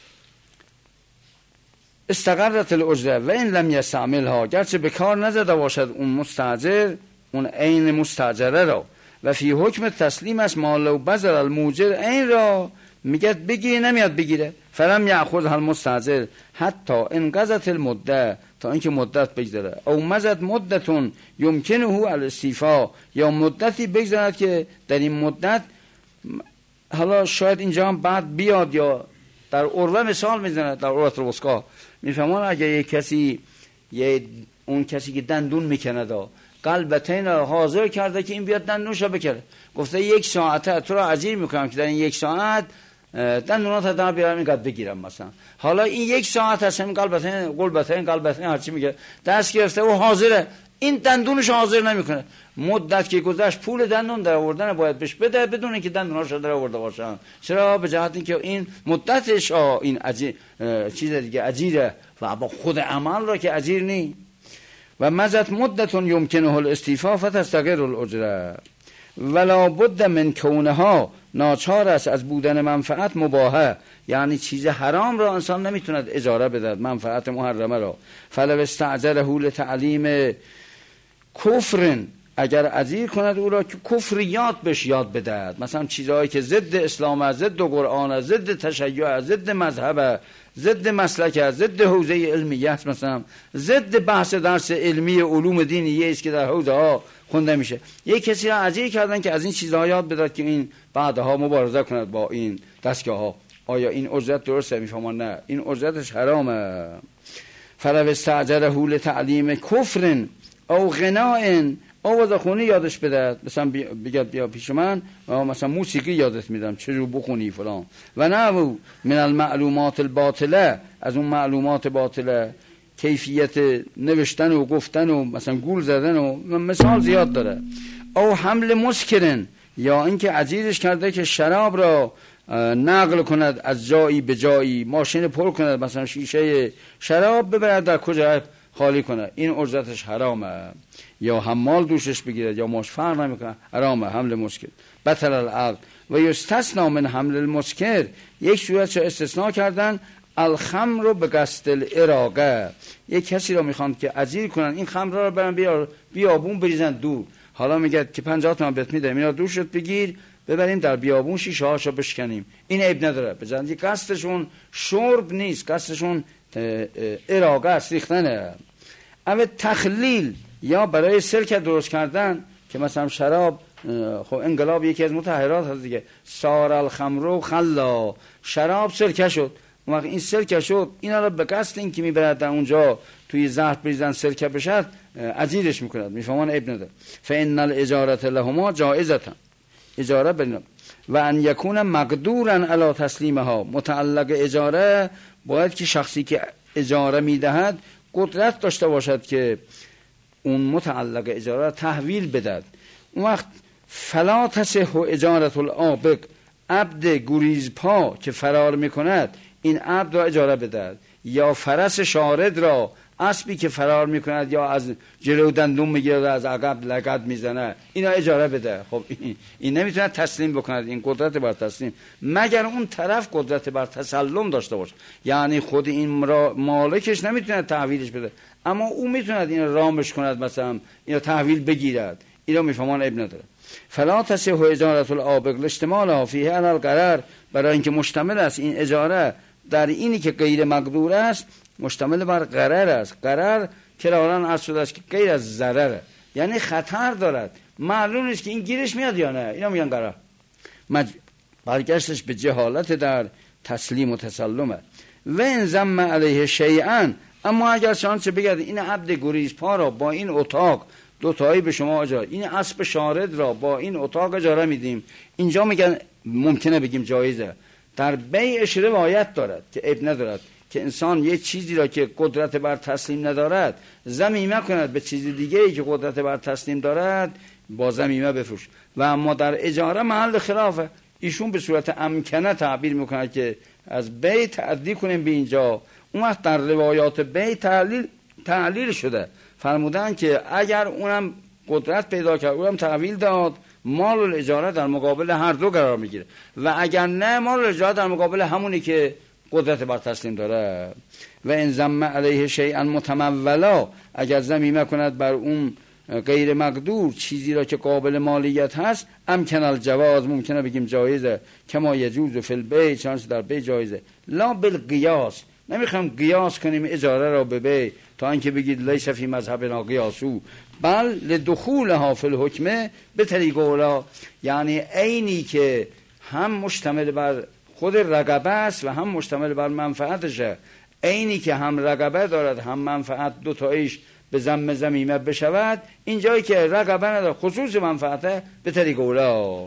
استقرت الاجره و این لم یستعملها، گرچه به کار نزده باشد اون مستاجر اون عین مستاجره را، و فی حکم تسلیم است ما لو بذل الموجر این را میگه بگیره نمیاد بگیره فلم یأخذ المستعجل حتی انقضت المده تا اینکه مدت بگذره او مزد مدتون یمکنه الاستیفا یا مدتی بگذرد که در این مدت حالا شاید اینجا هم بعد بیاد یا در عروه مثال میزنه در عروة الوثقی میفهمون اگه یک کسی اون کسی که دندون میکنه قلبتین را حاضر کرده که این بیاد دندونشو بکنه گفته 1 ساعته تو را اجیر میکنم که در این 1 ساعت دندونات در بیارم اینقدر بگیرم مثلا حالا این 1 ساعت هست این قلبتین هرچی میگه دست گرفته و حاضره این دندونش حاضر نمیکنه مدت که گذشت پول دندون در آوردن باید بهش بده بدون اینکه دندوناش در آورده باشن چرا به جهت اینکه این مدتش این چیز دیگه اجیره و با خود عمل را که اجیر نی و مزد مدتون یمکنه الاستیفا فتستقر الاجره ولا بد من کونها ناچار است از بودن منفعت مباحه یعنی چیز حرام را انسان نمیتوند اجاره بدهد منفعت محرمه را فلو استعجله لتعلیم کفر اگر اجیر کند او را که کفریات بهش یاد بدهد مثلا چیزهایی که ضد اسلام ضد قرآن ضد تشیع ضد مذهب ضد مسلک ضد حوزه علمیه است مثلا ضد بحث درس علمی علوم دینیه است که در حوزه ها خونده میشه یک کسی را اجیر کردن که از این چیزها یاد بدهد که این بعدها مبارزه کند با این دستگاه ها آیا این اجرت درسته میفهمن نه این اجرتش حرامه فلو استعجله لتعلیم کفر او غناء آواز خونی یادش بده مثلا بیا پیش من مثلا موسیقی یادت میدم چجور بخونی فلان و نه من المعلومات الباطله از اون معلومات باطله کیفیت نوشتن و گفتن و مثلا گول زدن و مثال زیاد داره او حمل مسکرن یا اینکه اجیرش کرده که شراب را نقل کند از جایی به جایی ماشین پر کند مثلا شیشه شراب ببرد در کجا خالی کنه این اجرتش حرامه یا حمال دوشش بگیرد یا ماش فرق نمیکنه حرامه حمل مسکر بطل العقد و یستثنا من حمل المسکر یک صورت رو استثناء کردن الخمر رو به قصد الاراقه یک کسی رو میخوان که اجیر کنن این خمر رو برن بیابون بریزن دور حالا میگه که 50 تومن بهت میدم اینا دوشت بگیر ببریم در بیابون شیشه هاشو بشکنیم این عیب نداره بزنید قصدشون شرب نیست قصدشون اراقه است ریختنه اما تخلیل یا برای سرکه درست کردن که مثلا شراب خب انقلاب یکی از مطهرات هست دیگه سار الخمر خلا شراب سرکه شد اون وقت این سرکه شد اینا رو به قصد این که میبرد در اونجا توی زهر بریزن سرکه بشد اجیرش میکند میفهمان عیب نداره فان الاجاره لهما جائزه اجاره بنام و ان یکون مقدورا علی تسلیمها متعلق اجاره باید که شخصی که اجاره میدهد قدرت داشته باشد که اون متعلق اجاره تحویل بدهد اون وقت فلا تصح اجاره العابق عبد گریزپا که فرار میکند این عبد را اجاره بدهد یا فرس شارد را اسبی که فرار میکند یا از جلو دندون میگیرد از عقب لگد میزنه اینا اجاره بده خب این نمیتونه تسلیم بکند این قدرت بر تسلیم مگر اون طرف قدرت بر تسلم داشته باشه یعنی خود این مالکش نمیتونه تحویلش بده اما او میتونه این رامش کند مثلا اینو تحویل بگیرد اینو میفهمان عیب نداره فلا تصح اجاره العابق اشتمال فیه علی القرار برای اینکه مشتمل است این اجاره در اینی که غیر مقدور است مشتمل بر قرار است قرار کراران عرض شده است که غیر از ضرره یعنی خطر دارد معلوم نیست که این گیرش میاد یا نه اینا میگن قرار برگشتش به جهالت در تسلیم و تسلمه و ان ضم علیه شیئا اما اگر شانس بگرد این عبد گریزپا را با این اتاق دو تایی به شما اجاره این اسب شارد را با این اتاق اجاره میدیم اینجا میگن ممکنه بگیم جایزه در بیعش روایت دارد که عیب ندارد که انسان یه چیزی را که قدرت بر تسلیم ندارد ضمیمه کند به چیز دیگه ای که قدرت بر تسلیم دارد با ضمیمه بفروش و اما در اجاره محل خلافه ایشون به صورت امکنه تعبیر میکنه که از بیع تعدی کنیم به اینجا اون وقت در روایات بیع تعلیل شده فرمودن که اگر اونم قدرت پیدا کرد اونم تحویل داد مال الاجاره در مقابل هر دو قرار میگیره و اگر نه مال الاجاره در مقابل همونی که قدرت بر تسلیم داره و ان ضم علیه شیئا متمولا اگر ضمیمه کند بر اون غیر مقدور چیزی را که قابل مالیت هست امکن الجواز ممکنه بگیم جایزه، کما یجوز فی البیع چنانچه در بیع جایزه. لا بالقیاس، نمیخوام قیاس کنیم اجاره را به بیع تا اینکه بگید لیس فی مذهبنا قیاسو، بل لدخولها فی الحکم به طریق اولا، یعنی عینی که هم مشتمل بر خود رقبه است و هم مشتمل بر منفعتشه، عینی که هم رقبه دارد هم منفعت، دو تایش به ضم ضمیمه بشود، این جایی که رقبه نداره خصوص منفعته به طریق اولا.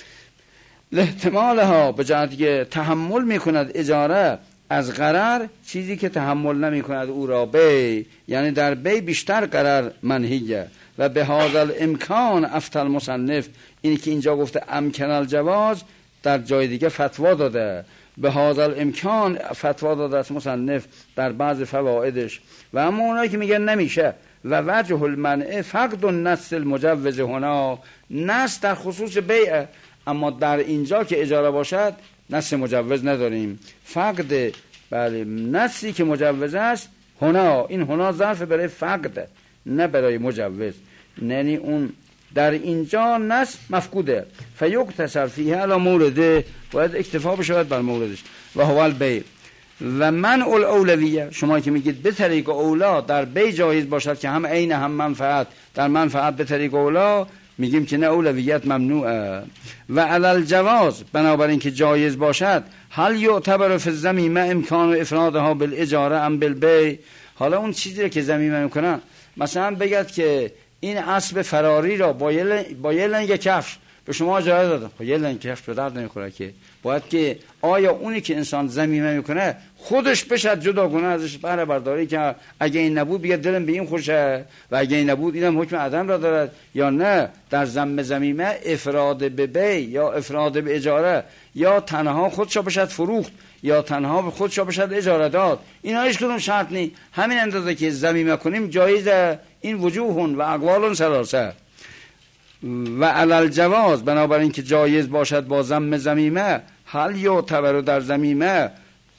احتمالها به جهتی که تحمل میکند اجاره از غرر چیزی که تحمل نمی کند او را بیع، یعنی در بیع بیشتر غرر منهیه. و به هذا الامکان افتى المصنف، اینی که اینجا گفته امکن الجواز در جای دیگه فتوا داده، به هذا الامکان فتوا داده است مصنف در بعض فوائدش. و اما اونایی که میگن نمیشه و وجه المنع فقد النص المجوز هنا، نص در خصوص بیع، اما در اینجا که اجاره باشد نص مجوز نداریم، فقد بله نصی که مجوز است هنا، این هنا ظرف برای فقد نه برای مجوز، یعنی اون در اینجا نص مفقوده. فیکتسر فیه علی مورده، باید اکتفا بشود بر موردش. و هو البیع و منع الاولویه، شما که میگید به طریق اولا در بیع جایز باشد که هم عین هم منفعت، در منفعت به طریق اولا میگیم که نه، اولویت ممنوعه. و علی الجواز، بنابراین که جایز باشد، هل یعتبر فی الضمیمه امکان افرادها بالاجاره ام بالبیع، حالا اون چیزی که ضمیمه میکنن، مثلا بگید که این اسب فراری را با یه لنگ کفش به شما اجاره دادم، خب یه لنگ کفش به درد نمیخوره که، باید که آیا اونی که انسان ضمیمه میکنه خودش بشد جداگانه ازش بهره برداری که اگه این نبود بگه دلم به این خوشه و اگه این نبود اینم حکم عدم را دارد، یا نه در ضمیمه افراد به بیع یا افراد به اجاره، یا تنها خودشو بشد فروخت یا تنها به خودشو بشد اجاره داد، اینا هیچ کدوم شرط نی، همین اندازه که ضمیمه کنیم جایزه. این وجوهون و اقوالون ثلاثه. و علی الجواز، بنابراین که جایز باشد با ضم ضمیمه، هل یعتبر در ضمیمه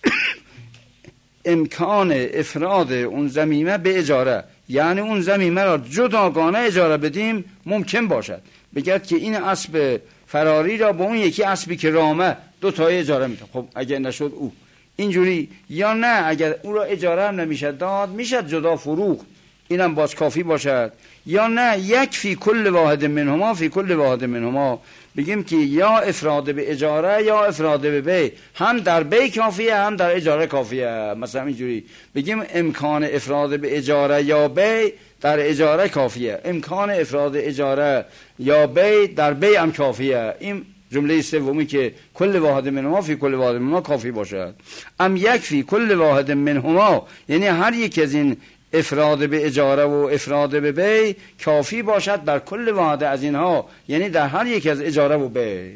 امکان افراد اون ضمیمه به اجاره، یعنی اون ضمیمه را جداگانه اجاره بدیم ممکن باشد، بگید که این اسب فراری را با اون یکی اسبی که رامه دو تای اجاره میده، خب اگه نشد او اینجوری، یا نه اگر او را اجاره هم نمیشه داد میشد جدا فروخت، اینم باز کافی باشد، یا نه یک فی کل واحد منهما فی کل واحد منهما، بگیم که یا افراد به اجاره یا افراد به بیع، هم در بیع کافیه هم در اجاره کافیه، مثلا اینجوری بگیم امکان افراد به اجاره یا بیع در اجاره کافیه، امکان افراد اجاره یا بیع در بیع هم کافیه. این جمله سومی که کل واحد منهما فی کل واحد منهما کافی باشد. ام یک فی کل واحد منهما، یعنی هر یک از این افراد به اجاره و افراد به بیع کافی باشد در کل واحد از اینها، یعنی در هر یک از اجاره و بیع.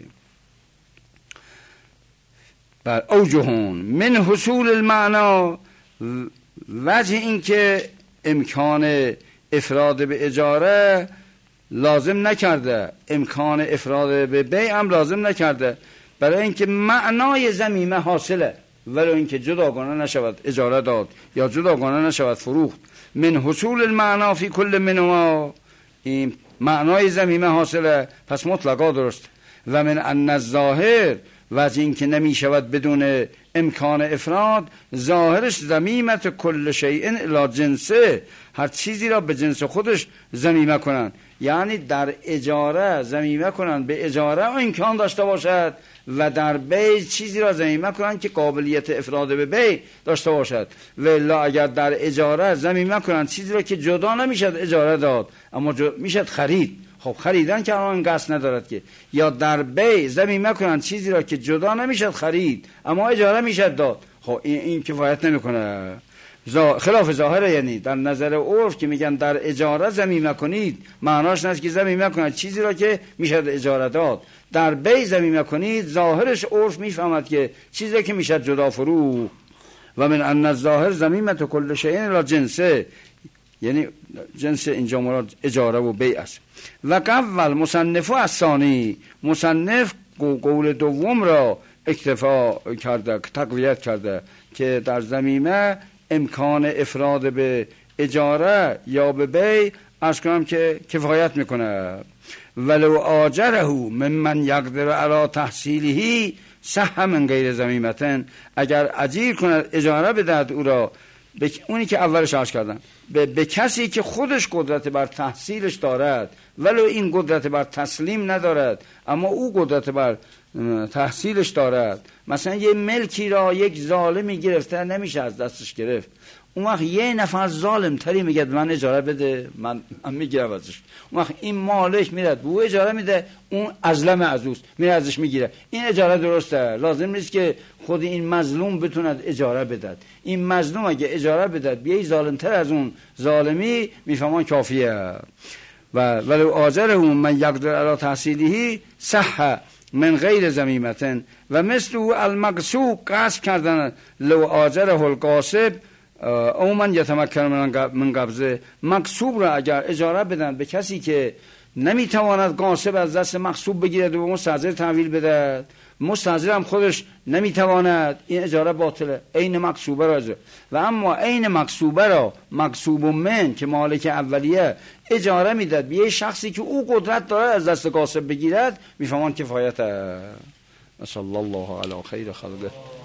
بر اوجهون من حصول المعنا، وجه این که امکان افراد به اجاره لازم نکرده، امکان افراد به بیع هم لازم نکرده، برای اینکه معنای ضمیمه حاصله، ولی اینکه جداگانه نشود اجاره داد یا جداگانه نشود فروخت. من حصول المعنا فی کل منهما، این معنای ضمیمه حاصله، پس مطلقا درست. و من ان الظاهر، و از این که نمی شود بدون امکان افراد، ظاهرش ضمیمت کل شیء الی جنسه، هر چیزی را به جنس خودش ضمیمه کنن، یعنی در اجاره ضمیمه کنن به اجاره امکان داشته باشد، و در بیع چیزی را ضمیمه کنن که قابلیت افراد به بیع داشته باشد. و الا اگر در اجاره ضمیمه کنن چیزی را که جدا نمیشد اجاره داد اما میشد خرید، خب خریدن که الان قصد ندارد که، یا در بیع ضمیمه کنن چیزی را که جدا نمیشد خرید اما اجاره میشد داد، خب این کفایت نمیکنه، خلاف ظاهره. یعنی در نظر عرف که میگن در اجاره ضمیمه کنید، معناش نیست که ضمیمه کنید چیزی را که میشد اجاره داد، در بیع ضمیمه کنید ظاهرش عرف میفهمد که چیزی که میشد جدا فروخت. و من ان الظاهر ضمیمت کل شیء الی جنسه، یعنی جنس اینجا مراد اجاره و بیع است. و قول مصنف و الثانی، مصنف قول دوم را اکتفا کرده، تقویت کرده که در ضمیمه امکان افراد به اجاره یا به بیع عرض کنم که کفایت میکنه. ولو آجره ممن یقدر علی تحصیله صح من غیر ذمیمة، اگر اجیر کند اجاره بدهد او را، اونی که اولش عرض کردم، به کسی که خودش قدرت بر تحصیلش دارد ولو این قدرت بر تسلیم ندارد اما او قدرت بر تحصیلش دارد. مثلا یه ملکی را یک ظالمی گرفته نمیشه از دستش گرفت، اون وقت یه نفر ظالم تری میگه من اجاره بده، من میگیرم ازش. اون وقت این مالک میره به او اجاره میده، اون ازلم از اوست میره ازش میگیره. این اجاره درسته، لازم نیست که خود این مظلوم بتوند اجاره بدهد. این مظلوم اگه اجاره بدهد بیای ظالم تر از اون ظالمی، میفهمان کافیه. و ولو آجره من یقدر علی تحصیله صح من غیر ذمیمة و مثل المغصوب، قصد کردن لو آجره القاصب او من یتمکن من قبضه، مغصوب را اگر اجاره بدن به کسی که نمیتواند غاصب از دست مغصوب بگیرد و مستاجر تحویل بده، مستاجر هم خودش نمیتواند، این اجاره باطله. عین مغصوبه را و اما عین مغصوبه را مغصوب من که مالک اولیه اجاره میداد به یه شخصی که او قدرت داره از دست غاصب بگیرد، میفهمان کفایت. صلی الله علی خیر خلقه.